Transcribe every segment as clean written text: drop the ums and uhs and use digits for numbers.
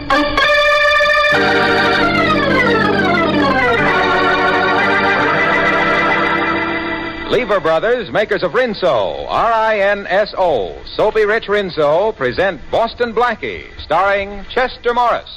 Lever Brothers, makers of Rinso, R-I-N-S-O, Soapy Rich Rinso, present Boston Blackie, starring Chester Morris.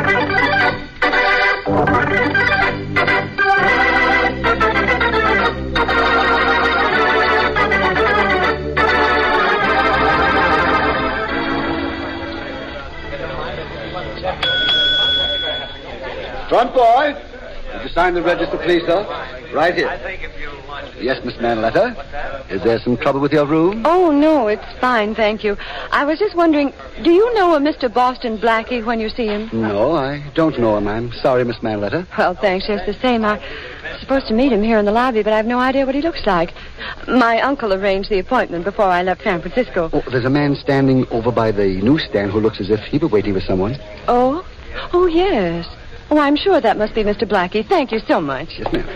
Front boy, did you sign the register, please, sir? Right here. Yes, Miss Manletter. Is there some trouble with your room? Oh, no, it's fine, thank you. I was just wondering, do you know a Mr. Boston Blackie when you see him? No, I don't know him. I'm sorry, Miss Manletter. Well, thanks, just the same. I'm supposed to meet him here in the lobby, but I have no idea what he looks like. My uncle arranged the appointment before I left San Francisco. Oh, there's a man standing over by the newsstand who looks as if he were waiting for someone. Oh? Oh, yes. Oh, I'm sure that must be Mr. Blackie. Thank you so much. Yes, ma'am.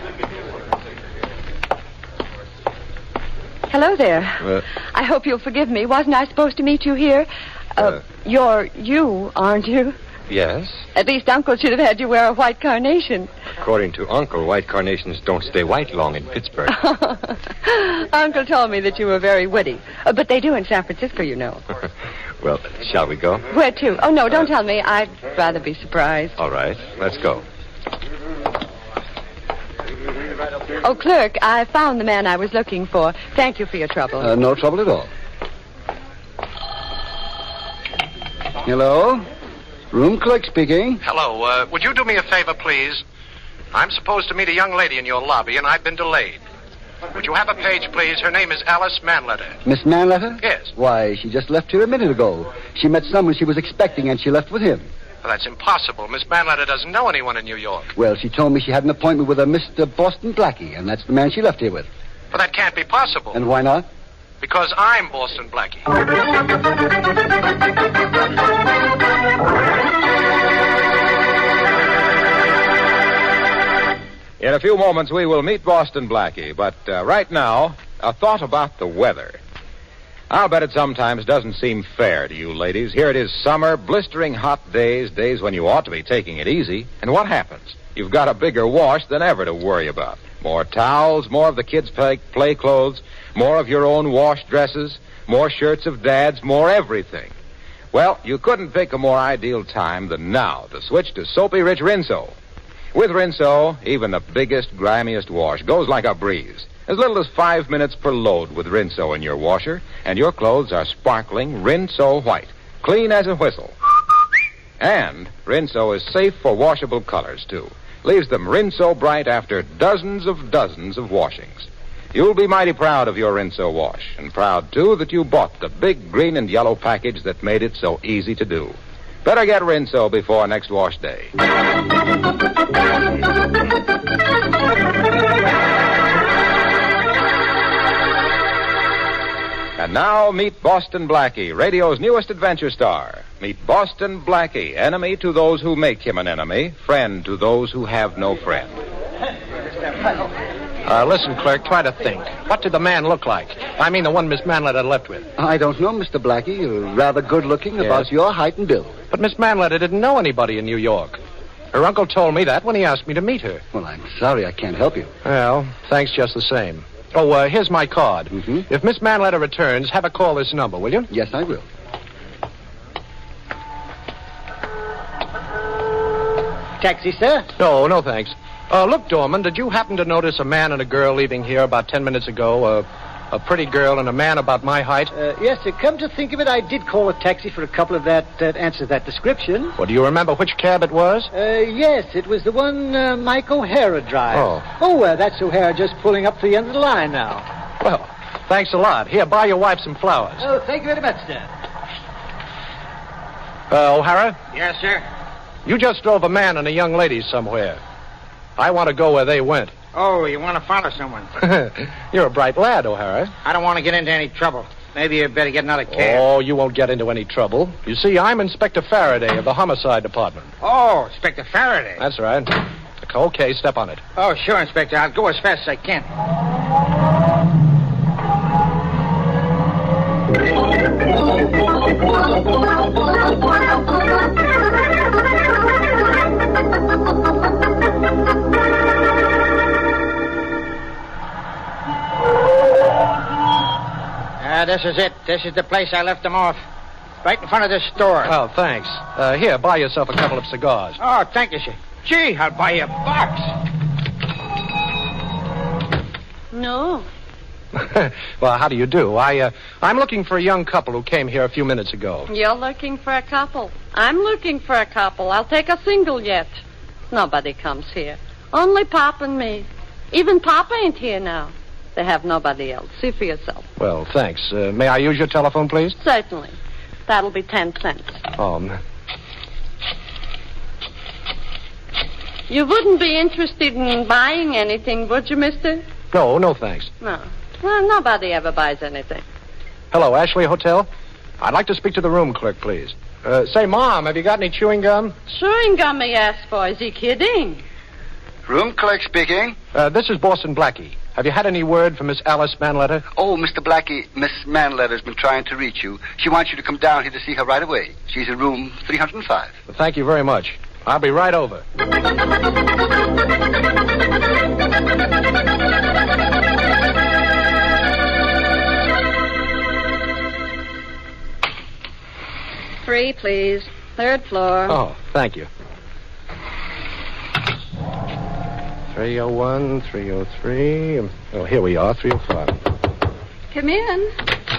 Hello there. I hope you'll forgive me. Wasn't I supposed to meet you here? You're you, aren't you? Yes. At least Uncle should have had you wear a white carnation. According to Uncle, white carnations don't stay white long in Pittsburgh. Uncle told me that you were very witty. But they do in San Francisco, you know. Well, shall we go? Where to? Oh, no, don't tell me. I'd rather be surprised. All right, let's go. Oh, clerk, I found the man I was looking for. Thank you for your trouble. No trouble at all. Hello? Room clerk speaking. Hello. Would you do me a favor, please? I'm supposed to meet a young lady in your lobby, and I've been delayed. Would you have a page, please? Her name is Alice Manletter. Miss Manletter? Yes. Why, she just left here a minute ago. She met someone she was expecting, and she left with him. Well, that's impossible. Miss Manletter doesn't know anyone in New York. Well, she told me she had an appointment with a Mr. Boston Blackie, and that's the man she left here with. But that can't be possible. And why not? Because I'm Boston Blackie. In a few moments, we will meet Boston Blackie, but right now, a thought about the weather. I'll bet it sometimes doesn't seem fair to you ladies. Here it is summer, blistering hot days when you ought to be taking it easy. And what happens? You've got a bigger wash than ever to worry about. More towels, more of the kids' play clothes, more of your own wash dresses, more shirts of Dad's, more everything. Well, you couldn't pick a more ideal time than now to switch to Soapy Rich Rinso. With Rinso, even the biggest, grimiest wash goes like a breeze. As little as 5 minutes per load with Rinso in your washer, and your clothes are sparkling Rinso white, clean as a whistle. And Rinso is safe for washable colors, too. Leaves them Rinso bright after dozens of washings. You'll be mighty proud of your Rinso wash, and proud, too, that you bought the big green and yellow package that made it so easy to do. Better get Rinso before next wash day. And now, meet Boston Blackie, radio's newest adventure star. Meet Boston Blackie, enemy to those who make him an enemy, friend to those who have no friend. Listen, clerk, try to think. What did the man look like? I mean, the one Miss Manletter left with. I don't know, Mr. Blackie. You're rather good-looking, Yes. About your height and build. But Miss Manletter didn't know anybody in New York. Her uncle told me that when he asked me to meet her. Well, I'm sorry I can't help you. Well, thanks just the same. Oh, here's my card. Mhm. If Miss Manletter returns, have her call this number, will you? Yes, I will. Taxi, sir? No, thanks. Look, Dorman, did you happen to notice a man and a girl leaving here about 10 minutes ago? A pretty girl and a man about my height? Yes, sir. Come to think of it, I did call a taxi for a couple of that answers that description. Well, do you remember which cab it was? Yes, it was the one Mike O'Hara drives. That's O'Hara just pulling up to the end of the line now. Well, thanks a lot. Here, buy your wife some flowers. Oh, thank you very much, sir. O'Hara? Yes, sir. You just drove a man and a young lady somewhere. I want to go where they went. Oh, you want to follow someone? You're a bright lad, O'Hara. I don't want to get into any trouble. Maybe you better get another cab. Oh, you won't get into any trouble. You see, I'm Inspector Faraday of the Homicide Department. Oh, Inspector Faraday. That's right. Okay, step on it. Oh, sure, Inspector. I'll go as fast as I can. this is it. This is the place I left them off. Right in front of this store. Oh, thanks. Here, buy yourself a couple of cigars. Oh, thank you, sir. Gee, I'll buy you a box. No. Well, how do you do? I'm looking for a young couple who came here a few minutes ago. You're looking for a couple. I'm looking for a couple. I'll take a single yet. Nobody comes here. Only Pop and me. Even Papa ain't here now. They have nobody else. See for yourself. Well, thanks. May I use your telephone, please? Certainly. That'll be 10 cents. You wouldn't be interested in buying anything, would you, mister? No, thanks. No. Well, nobody ever buys anything. Hello, Ashley Hotel? I'd like to speak to the room clerk, please. Say, Mom, have you got any chewing gum? Chewing gum he asked for. Is he kidding? Room clerk speaking. This is Boston Blackie. Have you had any word from Miss Alice Manletter? Oh, Mr. Blackie, Miss Manletter's been trying to reach you. She wants you to come down here to see her right away. She's in room 305. Well, thank you very much. I'll be right over. Three, please. Third floor. Oh, thank you. 301, 303. Oh, here we are, 305. Come in.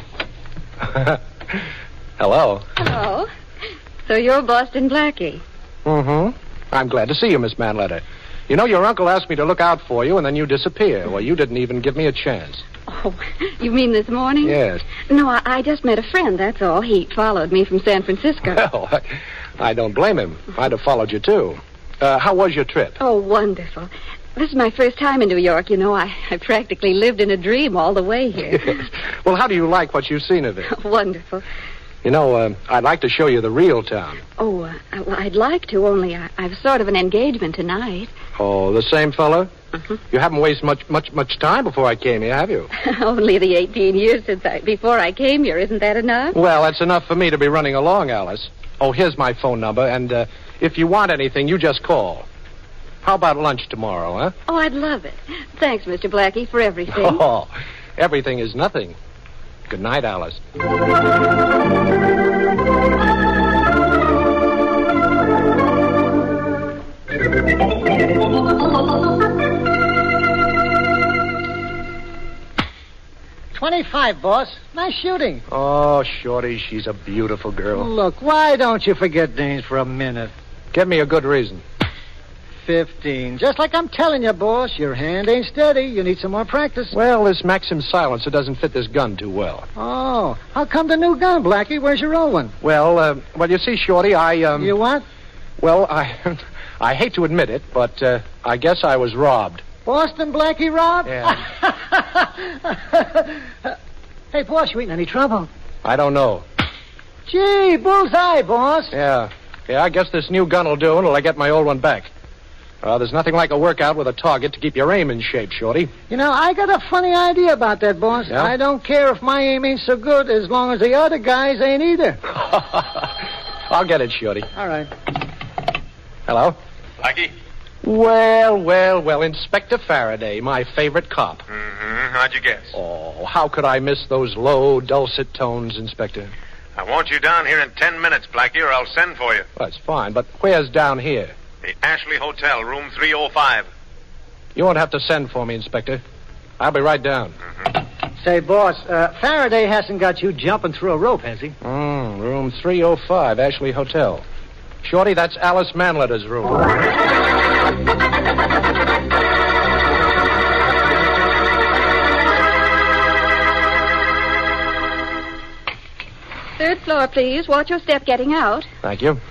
Hello. Hello. So you're Boston Blackie. Mm-hmm. I'm glad to see you, Miss Manletter. You know, your uncle asked me to look out for you, and then you disappear. Well, you didn't even give me a chance. Oh, you mean this morning? Yes. No, I just met a friend, that's all. He followed me from San Francisco. Well, I don't blame him. I'd have followed you, too. How was your trip? Oh, wonderful. This is my first time in New York. You know, I practically lived in a dream all the way here. Yes. Well, how do you like what you've seen of it? Wonderful. You know, I'd like to show you the real town. Oh, well, I'd like to, only I've sort of an engagement tonight. Oh, the same fellow? Uh-huh. You haven't wasted much time before I came here, have you? Only the 18 years before I came here. Isn't that enough? Well, that's enough for me to be running along, Alice. Oh, here's my phone number, and if you want anything, you just call. How about lunch tomorrow, huh? Oh, I'd love it. Thanks, Mr. Blackie, for everything. Oh, everything is nothing. Good night, Alice. $25, boss. Nice shooting. Oh, Shorty, she's a beautiful girl. Look, why don't you forget names for a minute? Give me a good reason. 15. Just like I'm telling you, boss, your hand ain't steady. You need some more practice. Well, this Maxim silencer doesn't fit this gun too well. Oh, how come the new gun, Blackie? Where's your old one? Well, you see, Shorty, You what? Well, I hate to admit it, but I guess I was robbed. Boston Blackie robbed? Yeah. Hey, boss, you ain't in any trouble. I don't know. Gee, bullseye, boss. Yeah, I guess this new gun will do until I get my old one back. There's nothing like a workout with a target to keep your aim in shape, Shorty. You know, I got a funny idea about that, boss. Yeah? I don't care if my aim ain't so good as long as the other guys ain't either. I'll get it, Shorty. All right. Hello? Blackie? Well, Inspector Faraday, my favorite cop. Mm-hmm. How'd you guess? Oh, how could I miss those low, dulcet tones, Inspector? I want you down here in 10 minutes, Blackie, or I'll send for you. That's fine, but where's down here? The Ashley Hotel, room 305. You won't have to send for me, Inspector. I'll be right down. Mm-hmm. Say, boss, Faraday hasn't got you jumping through a rope, has he? Room 305, Ashley Hotel. Shorty, that's Alice Manletter's room. Third floor, please. Watch your step getting out. Thank you.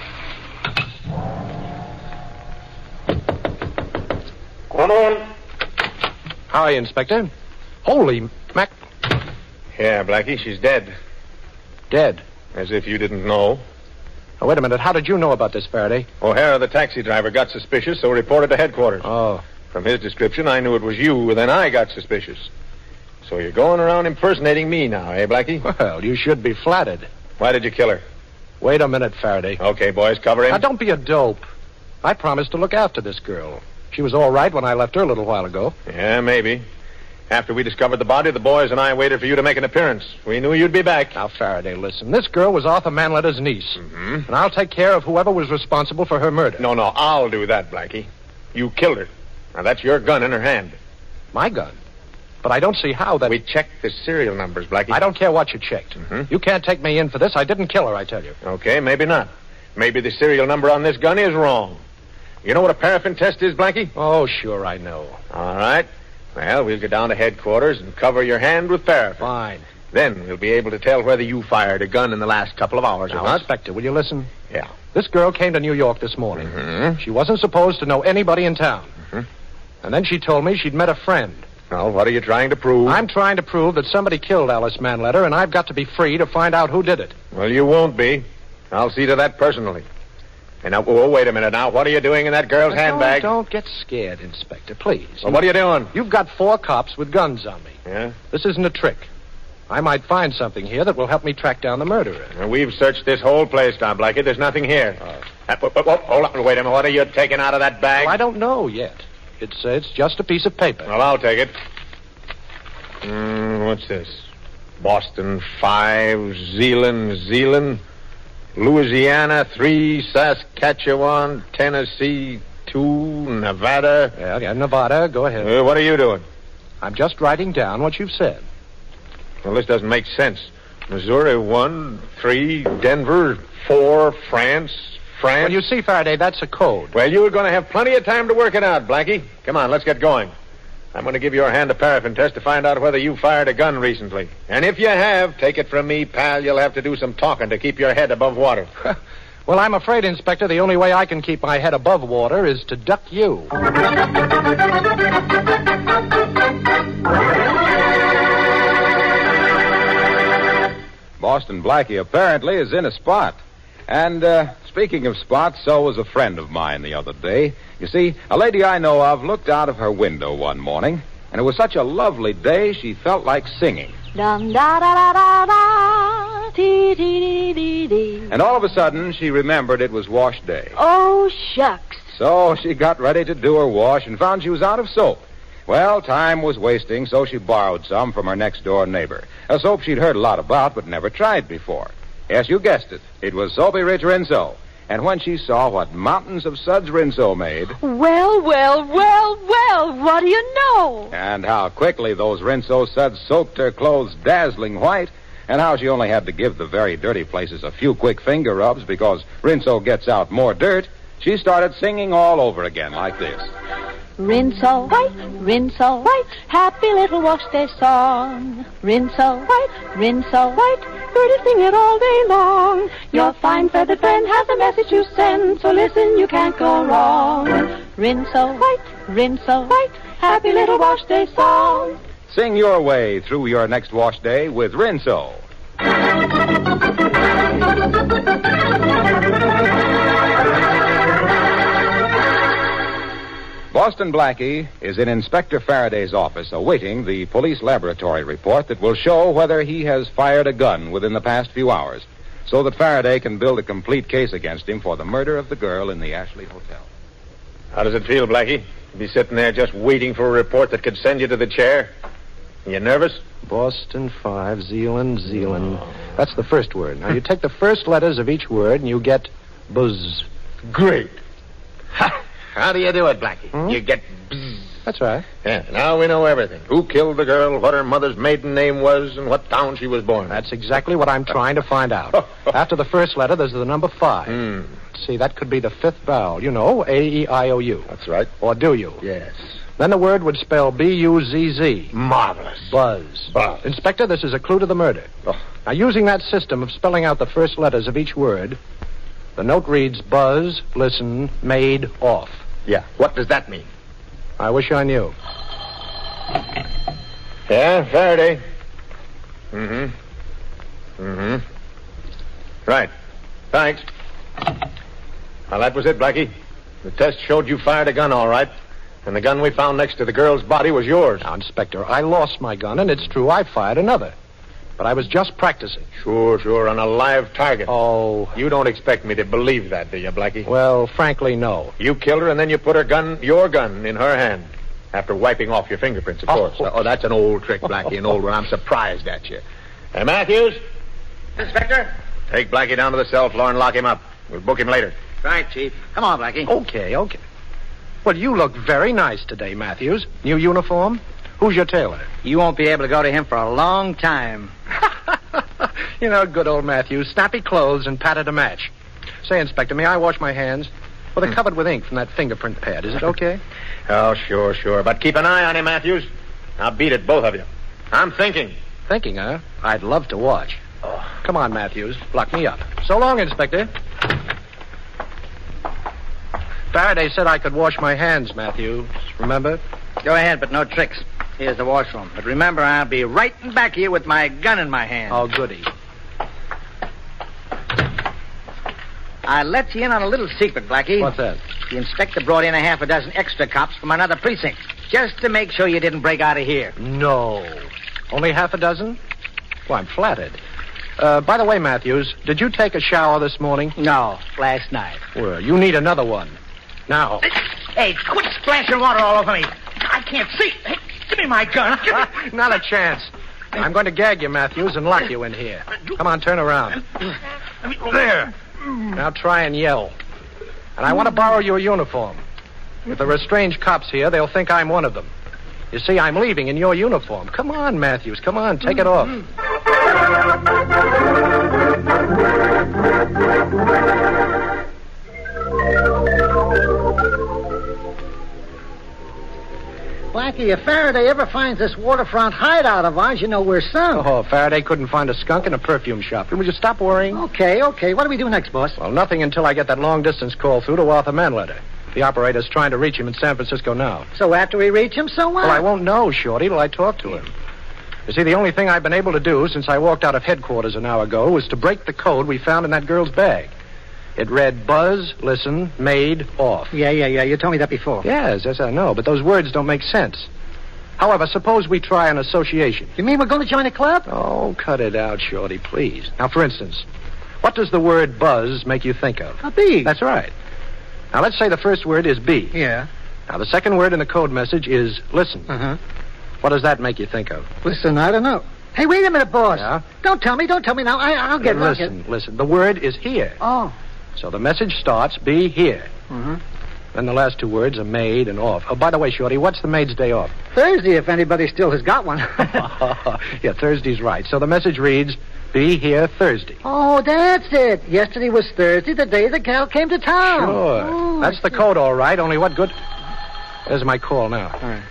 Come in. Hi, Inspector. Holy Mac... Yeah, Blackie, she's dead. Dead. As if you didn't know. Oh, wait a minute. How did you know about this, Faraday? O'Hara, the taxi driver, got suspicious, so reported to headquarters. Oh. From his description, I knew it was you, and then I got suspicious. So you're going around impersonating me now, eh, Blackie? Well, you should be flattered. Why did you kill her? Wait a minute, Faraday. Okay, boys, cover him. Now, don't be a dope. I promised to look after this girl. She was all right when I left her a little while ago. Yeah, maybe. After we discovered the body, the boys and I waited for you to make an appearance. We knew you'd be back. Now, Faraday, listen. This girl was Arthur Manletter's niece. Mm-hmm. And I'll take care of whoever was responsible for her murder. No, I'll do that, Blackie. You killed her. Now, that's your gun in her hand. My gun? But I don't see how that... We checked the serial numbers, Blackie. I don't care what you checked. Mm-hmm. You can't take me in for this. I didn't kill her, I tell you. Okay, maybe not. Maybe the serial number on this gun is wrong. You know what a paraffin test is, Blackie? Oh, sure, I know. All right. Well, we'll go down to headquarters and cover your hand with paraffin. Fine. Then we'll be able to tell whether you fired a gun in the last couple of hours or Now, not. Inspector, will you listen? Yeah. This girl came to New York this morning. Mm-hmm. She wasn't supposed to know anybody in town. Mm-hmm. And then she told me she'd met a friend. Well, what are you trying to prove? I'm trying to prove that somebody killed Alice Manletter, and I've got to be free to find out who did it. Well, you won't be. I'll see to that personally. And now, wait a minute now. What are you doing in that girl's handbag? Don't get scared, Inspector, please. Well, what are you doing? You've got 4 cops with guns on me. Yeah? This isn't a trick. I might find something here that will help me track down the murderer. Well, we've searched this whole place, Tom Blackie. There's nothing here. Hold on. Wait a minute. What are you taking out of that bag? Well, I don't know yet. It's just a piece of paper. Well, I'll take it. What's this? Boston 5, Zealand, Louisiana 3, Saskatchewan, Tennessee 2, Nevada. Yeah, Nevada. Go ahead. What are you doing? I'm just writing down what you've said. Well, this doesn't make sense. Missouri 1, 3, Denver 4, France. Well, you see, Faraday, that's a code. Well, you're going to have plenty of time to work it out, Blackie. Come on, let's get going. I'm going to give your hand a paraffin test to find out whether you fired a gun recently. And if you have, take it from me, pal, you'll have to do some talking to keep your head above water. Well, I'm afraid, Inspector, the only way I can keep my head above water is to duck you. Boston Blackie apparently is in a spot. And, speaking of spots, so was a friend of mine the other day. You see, a lady I know of looked out of her window one morning, and it was such a lovely day she felt like singing. Dum da da da da da, dee dee dee dee dee. And all of a sudden, she remembered it was wash day. Oh, shucks. So she got ready to do her wash and found she was out of soap. Well, time was wasting, so she borrowed some from her next-door neighbor. A soap she'd heard a lot about but never tried before. Yes, you guessed it. It was Soapy Rich Rinso. And when she saw what mountains of suds Rinso made... Well, what do you know? And how quickly those Rinso suds soaked her clothes dazzling white, and how she only had to give the very dirty places a few quick finger rubs because Rinso gets out more dirt, she started singing all over again like this. Rinso white, happy little wash day song. Rinso white, heard it sing it all day long. Your fine feathered friend has a message to send, so listen, you can't go wrong. Rinso white, happy little wash day song. Sing your way through your next wash day with Rinso. Boston Blackie is in Inspector Faraday's office awaiting the police laboratory report that will show whether he has fired a gun within the past few hours, so that Faraday can build a complete case against him for the murder of the girl in the Ashley Hotel. How does it feel, Blackie? Be sitting there just waiting for a report that could send you to the chair? You nervous? Boston 5, Zealand. That's the first word. Now, you take the first letters of each word and you get buzz. Great. Ha! How do you do it, Blackie? You get bzz. That's right. Yeah, now we know everything. Who killed the girl, what her mother's maiden name was, and what town she was born. That's exactly what I'm trying to find out. After the first letter, there's the number 5. See, that could be the 5th vowel. You know, A-E-I-O-U. That's right. Or do you? Yes. Then the word would spell B-U-Z-Z. Marvelous. Buzz. Inspector, this is a clue to the murder. Now, using that system of spelling out the first letters of each word, the note reads buzz, listen, made, off. Yeah. What does that mean? I wish I knew. Yeah, Faraday. Right. Thanks. Well, that was it, Blackie. The test showed you fired a gun, all right. And the gun we found next to the girl's body was yours. Now, Inspector, I lost my gun, and it's true I fired another. But I was just practicing. Sure, on a live target. Oh. You don't expect me to believe that, do you, Blackie? Well, frankly, no. You killed her, and then you put your gun in her hand. After wiping off your fingerprints, of course. Oh, that's an old trick, Blackie, an old one. I'm surprised at you. Hey, Matthews? Inspector? Take Blackie down to the cell floor and lock him up. We'll book him later. Right, Chief. Come on, Blackie. Okay. Well, you look very nice today, Matthews. New uniform? Who's your tailor? You won't be able to go to him for a long time. You know, good old Matthews. Snappy clothes and pattern to match. Say, Inspector, may I wash my hands? Well, they're covered with ink from that fingerprint pad. Is it okay? Oh, sure. But keep an eye on him, Matthews. I'll beat it, both of you. I'm thinking. Thinking, huh? I'd love to watch. Oh. Come on, Matthews. Lock me up. So long, Inspector. Faraday said I could wash my hands, Matthews. Remember? Go ahead, but no tricks. Here's the washroom. But remember, I'll be right back here with my gun in my hand. Oh, goody. I'll let you in on a little secret, Blackie. What's that? The inspector brought in a half a dozen extra cops from another precinct, just to make sure you didn't break out of here. No. Only half a dozen? Well, I'm flattered. By the way, Matthews, did you take a shower this morning? No, last night. Well, you need another one. Now. Hey, quit splashing water all over me. I can't see. Hey, give me my gun. Not a chance. I'm going to gag you, Matthews, and lock you in here. Come on, turn around. There. Now try and yell. And I want to borrow your uniform. If there are strange cops here, they'll think I'm one of them. You see, I'm leaving in your uniform. Come on, Matthews. Come on, take it off. Blackie, if Faraday ever finds this waterfront hideout of ours, you know we're sunk. Oh, Faraday couldn't find a skunk in a perfume shop. Would you stop worrying? Okay. What do we do next, boss? Well, nothing until I get that long-distance call through to Arthur Manletter. The operator's trying to reach him in San Francisco now. So after we reach him, so what? Well, I won't know, Shorty, till I talk to him. You see, the only thing I've been able to do since I walked out of headquarters an hour ago was to break the code we found in that girl's bag. It read buzz, listen, made, off. Yeah. You told me that before. Yes, I know, but those words don't make sense. However, suppose we try an association. You mean we're going to join a club? Oh, cut it out, Shorty, please. Now, for instance, what does the word buzz make you think of? A bee. That's right. Now, let's say the first word is bee. Yeah. Now, the second word in the code message is listen. Uh-huh. What does that make you think of? Listen, I don't know. Hey, wait a minute, boss. Yeah? Don't tell me now. I'll get Listen. The word is here. Oh. So the message starts, be here. Mm-hmm. Then the last two words are made and off. Oh, by the way, Shorty, what's the maid's day off? Thursday, if anybody still has got one. Yeah, Thursday's right. So the message reads, be here Thursday. Oh, that's it. Yesterday was Thursday, the day the gal came to town. Sure. Oh, that's the code, all right. Only what good... There's my call now. All right.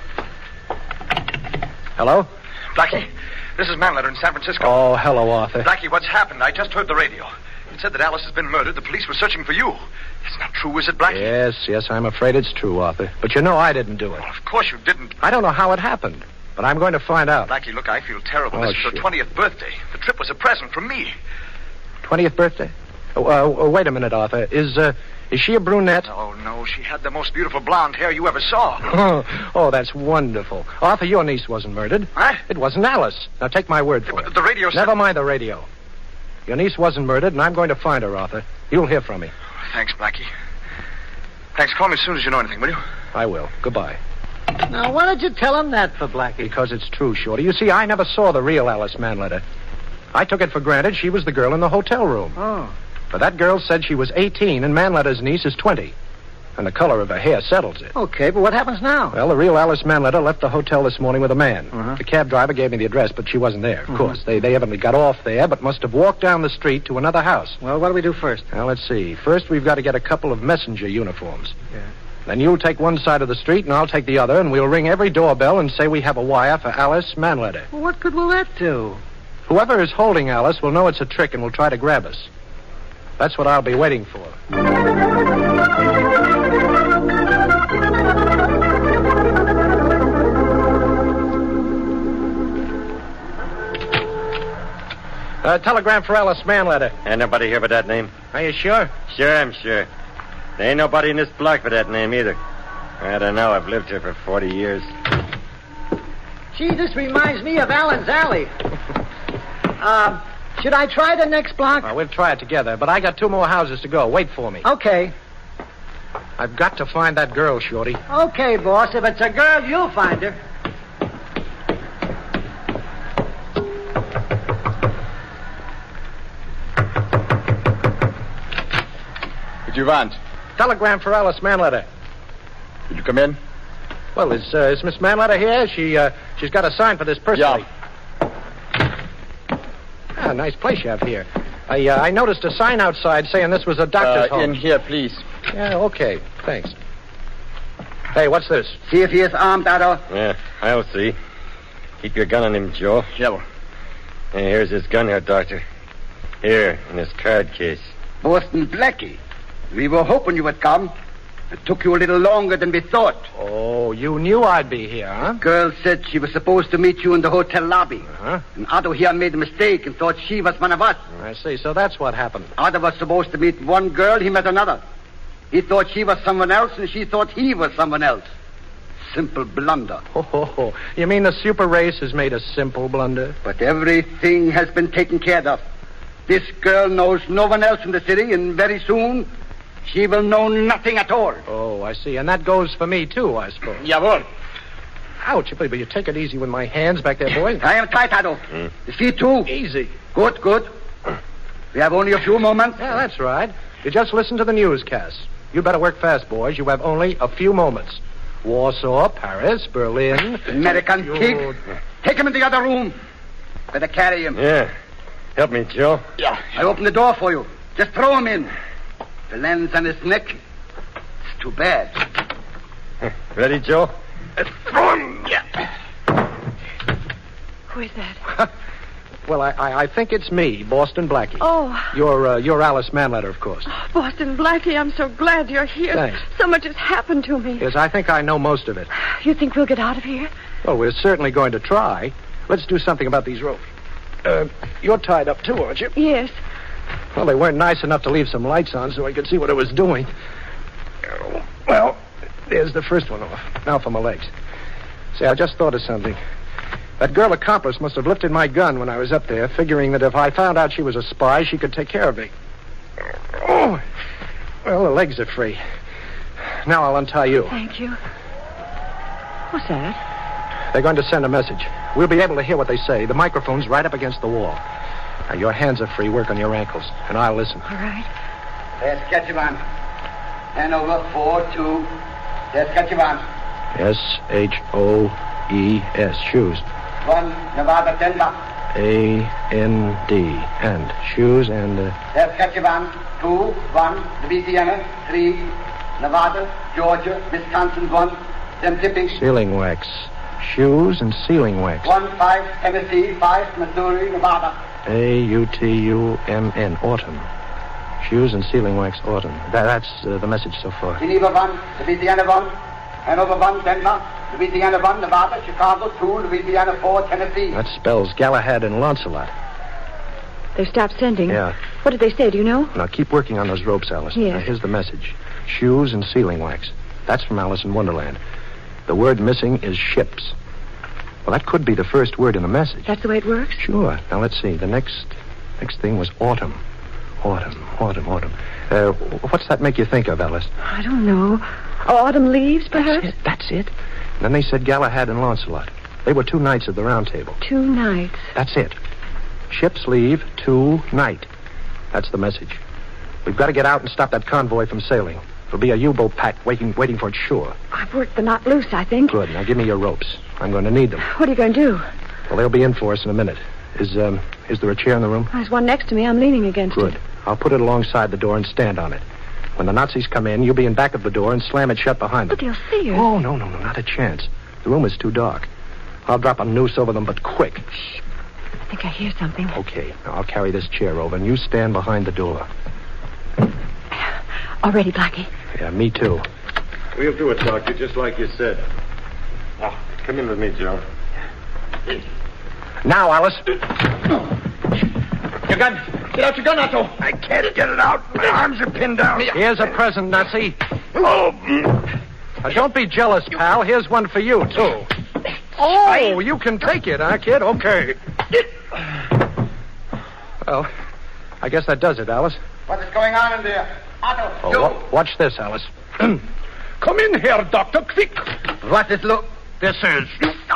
Hello? Blackie, this is Manletter in San Francisco. Oh, hello, Arthur. Blackie, what's happened? I just heard the radio. It said that Alice has been murdered. The police were searching for you. It's not true, is it, Blackie? Yes, I'm afraid it's true, Arthur. But you know I didn't do it. Well, of course you didn't. I don't know how it happened, but I'm going to find out. Blackie, look, I feel terrible. Oh, this is your 20th birthday. The trip was a present from me. 20th birthday? Wait a minute, Arthur. Is she a brunette? Oh, no. She had the most beautiful blonde hair you ever saw. Oh, that's wonderful. Arthur, your niece wasn't murdered. What? It wasn't Alice. Now, take my word for it. The radio said... Never mind the radio. Your niece wasn't murdered, and I'm going to find her, Arthur. You'll hear from me. Thanks, Blackie. Thanks. Call me as soon as you know anything, will you? I will. Goodbye. Now, why did you tell him that for, Blackie? Because it's true, Shorty. You see, I never saw the real Alice Manletter. I took it for granted she was the girl in the hotel room. Oh. But that girl said she was 18, and Manletter's niece is 20. And the color of her hair settles it. Okay, but what happens now? Well, the real Alice Manletter left the hotel this morning with a man. Uh-huh. The cab driver gave me the address, but she wasn't there, of course. They evidently got off there, but must have walked down the street to another house. Well, what do we do first? Now, let's see. First, we've got to get a couple of messenger uniforms. Yeah. Then you'll take one side of the street, and I'll take the other, and we'll ring every doorbell and say we have a wire for Alice Manletter. Well, what good will that do? Whoever is holding Alice will know it's a trick and will try to grab us. That's what I'll be waiting for. Telegram for Alice Manletter. Ain't nobody here with that name. Are you sure? Sure, I'm sure. There ain't nobody in this block with that name either. I don't know. I've lived here for 40 years. Gee, this reminds me of Allen's Alley. Should I try the next block? Well, we'll try it together, but I got 2 more houses to go. Wait for me. Okay. I've got to find that girl, Shorty. Okay, boss. If it's a girl, you'll find her. What do you want? Telegram for Alice Manletter. Will you come in? Well, is Miss Manletter here? She's got a sign for this personally. Ah, nice place you have here. I noticed a sign outside saying this was a doctor's home. In here, please. Yeah, okay. Thanks. Hey, what's this? See if he is armed, Otto. Yeah, I'll see. Keep your gun on him, Joe. Yeah. Hey, here's his gun here, Doctor. Here, in his card case. Boston Blackie. We were hoping you would come. It took you a little longer than we thought. Oh, you knew I'd be here, huh? The girl said she was supposed to meet you in the hotel lobby. Uh-huh. And Otto here made a mistake and thought she was one of us. I see. So that's what happened. Otto was supposed to meet one girl, he met another. He thought she was someone else, and she thought he was someone else. Simple blunder. Oh, you mean the super race has made a simple blunder? But everything has been taken care of. This girl knows no one else in the city, and very soon she will know nothing at all. Oh, I see. And that goes for me, too, I suppose. Jawohl. Ouch, but you take it easy with my hands back there, boy. I am tight, Otto. You see, too? Easy. Good. We have only a few moments. Yeah, that's right. You just listen to the newscast. You better work fast, boys. You have only a few moments. Warsaw, Paris, Berlin. American pig. Take him in the other room. Better carry him. Yeah. Help me, Joe. Yeah. I open the door for you. Just throw him in. The lens on his neck. It's too bad. Ready, Joe? Throw him. Yeah. Who is that? Well, I think it's me, Boston Blackie. Oh. You're Alice Manletter, of course. Oh, Boston Blackie, I'm so glad you're here. Thanks. So much has happened to me. Yes, I think I know most of it. You think we'll get out of here? Well, we're certainly going to try. Let's do something about these ropes. You're tied up, too, aren't you? Yes. Well, they weren't nice enough to leave some lights on so I could see what I was doing. Well, there's the first one off. Now for my legs. Say, I just thought of something. That girl accomplice must have lifted my gun when I was up there, figuring that if I found out she was a spy, she could take care of me. Oh, well, the legs are free. Now I'll untie you. Thank you. What's that? They're going to send a message. We'll be able to hear what they say. The microphone's right up against the wall. Now, your hands are free. Work on your ankles, and I'll listen. All right. There's Ketchivan. Hanover 4-2. There's Ketchivan. S-H-O-E-S. Shoes. 1, Nevada, Denver. A-N-D. And. Shoes and... There's Ketchivan. 2, 1, Louisiana. 3, Nevada, Georgia, Wisconsin, 1. Them tipping. Sealing wax. Shoes and sealing wax. 1, 5, Tennessee. 5, Missouri, Nevada. A-U-T-U-M-N. Autumn. Shoes and sealing wax, autumn. That's the message so far. Geneva 1, Louisiana 1, Hanover 1, Denver, Louisiana 1, Nevada, Chicago 2, Louisiana 4, Tennessee. That spells Galahad and Lancelot. They stopped sending? Yeah. What did they say, do you know? Now, keep working on those ropes, Alice. Yes. Now, here's the message. Shoes and sealing wax. That's from Alice in Wonderland. The word missing is ships. Well, that could be the first word in the message. That's the way it works? Sure. Now, let's see. The next thing was autumn. Autumn. What's that make you think of, Alice? I don't know. Autumn leaves, perhaps? That's it. And then they said Galahad and Lancelot. They were 2 knights of the Round Table. 2 nights. That's it. Ships leave, 2 night. That's the message. We've got to get out and stop that convoy from sailing. There'll be a U-boat pack waiting for its shore. I've worked the knot loose, I think. Good. Now give me your ropes. I'm going to need them. What are you going to do? Well, they'll be in for us in a minute. Is there a chair in the room? There's one next to me. I'm leaning against it. Good. I'll put it alongside the door and stand on it. When the Nazis come in, you'll be in back of the door and slam it shut behind them. But they'll see us. Oh, no, not a chance. The room is too dark. I'll drop a noose over them, but quick. Shh. I think I hear something. Okay. Now, I'll carry this chair over, and you stand behind the door. All ready, Blackie? Yeah, me too. We'll do it, Doctor, just like you said. Oh, come in with me, Joe. Now, Alice. Your gun. Get out your gun, Otto. I can't get it out. My arms are pinned down. Here's a present, Nazi. Now, don't be jealous, pal. Here's one for you, too. Oh, you can take it, huh, kid? Okay. Well, I guess that does it, Alice. What is going on in there? Otto, Oh, watch this, Alice. Come in here, Doctor, quick. What is look? This is.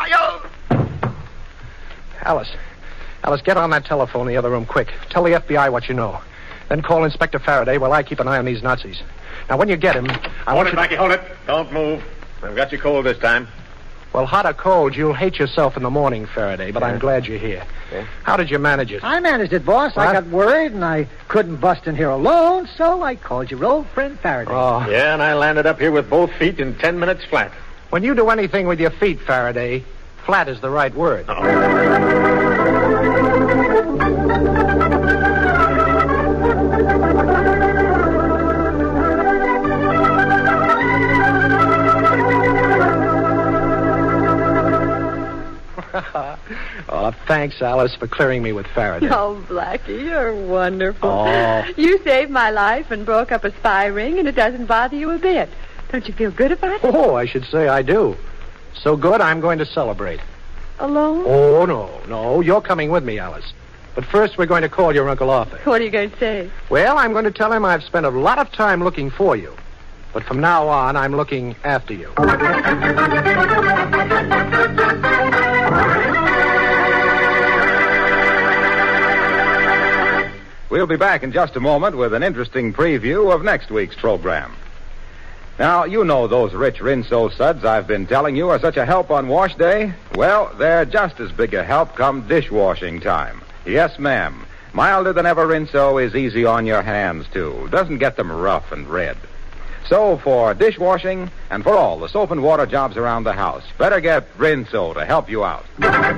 Alice, get on that telephone in the other room, quick. Tell the FBI what you know. Then call Inspector Faraday while I keep an eye on these Nazis. Now, when you get him, I want you to... Blackie, hold it. Don't move. I've got you cold this time. Well, hot or cold, you'll hate yourself in the morning, Faraday, but I'm glad you're here. Yeah. How did you manage it? I managed it, boss. What? I got worried, and I couldn't bust in here alone, so I called your old friend Faraday. Oh. Yeah, and I landed up here with both feet in 10 minutes flat. When you do anything with your feet, Faraday, flat is the right word. Oh, thanks, Alice, for clearing me with Faraday. Oh, Blackie, you're wonderful. Oh. You saved my life and broke up a spy ring, and it doesn't bother you a bit. Don't you feel good about it? Oh, I should say I do. So good, I'm going to celebrate. Alone? Oh, no. You're coming with me, Alice. But first, we're going to call your Uncle Arthur. What are you going to say? Well, I'm going to tell him I've spent a lot of time looking for you. But from now on, I'm looking after you. We'll be back in just a moment with an interesting preview of next week's program. Now, you know those rich Rinso suds I've been telling you are such a help on wash day? Well, they're just as big a help come dishwashing time. Yes, ma'am. Milder than ever Rinso is easy on your hands, too. Doesn't get them rough and red. So, for dishwashing and for all the soap and water jobs around the house, better get Rinso to help you out.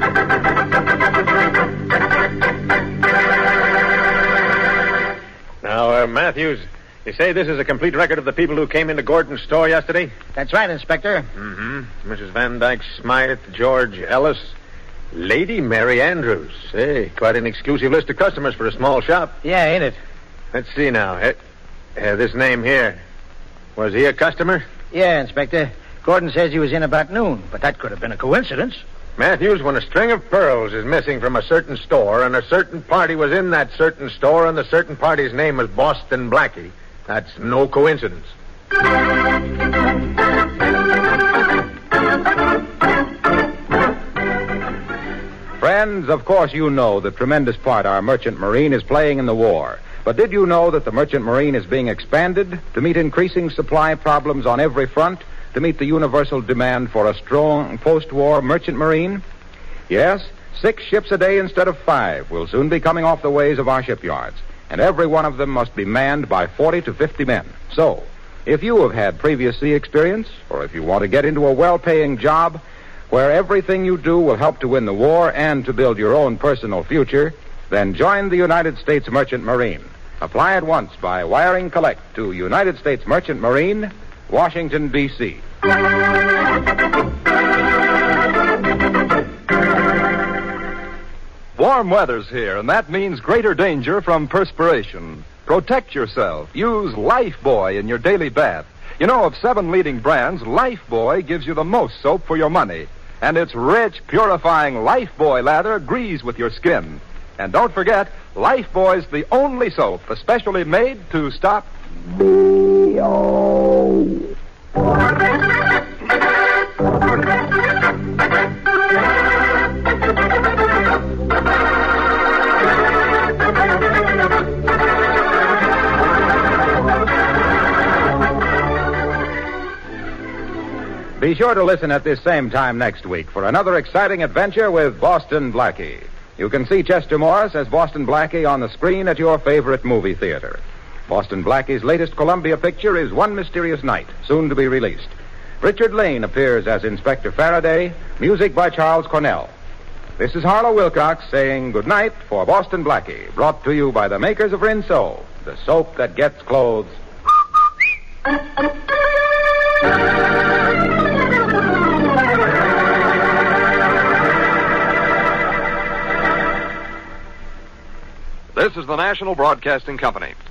Now, Matthews, you say this is a complete record of the people who came into Gordon's store yesterday? That's right, Inspector. Mm-hmm. Mrs. Van Dyke Smythe, George Ellis, Lady Mary Andrews. Hey, quite an exclusive list of customers for a small shop. Yeah, ain't it? Let's see now. This name here. Was he a customer? Yeah, Inspector. Gordon says he was in about noon, but that could have been a coincidence. Matthews, when a string of pearls is missing from a certain store and a certain party was in that certain store and the certain party's name was Boston Blackie, that's no coincidence. Friends, of course you know the tremendous part our merchant marine is playing in the war. But did you know that the merchant marine is being expanded to meet increasing supply problems on every front, to meet the universal demand for a strong post-war merchant marine? Yes, 6 ships a day instead of 5 will soon be coming off the ways of our shipyards, and every one of them must be manned by 40 to 50 men. So, if you have had previous sea experience, or if you want to get into a well-paying job where everything you do will help to win the war and to build your own personal future, then join the United States Merchant Marine. Apply at once by wiring collect to United States Merchant Marine, Washington, D.C. Warm weather's here, and that means greater danger from perspiration. Protect yourself. Use Lifebuoy in your daily bath. You know, of 7 leading brands, Lifebuoy gives you the most soap for your money. And its rich, purifying Lifebuoy lather agrees with your skin. And don't forget, Lifebuoy's the only soap especially made to stop B.O. Be sure to listen at this same time next week for another exciting adventure with Boston Blackie. You can see Chester Morris as Boston Blackie on the screen at your favorite movie theater. Boston Blackie's latest Columbia picture is One Mysterious Night, soon to be released. Richard Lane appears as Inspector Faraday, music by Charles Cornell. This is Harlow Wilcox saying good night for Boston Blackie, brought to you by the makers of Rinso, the soap that gets clothes. This is the National Broadcasting Company.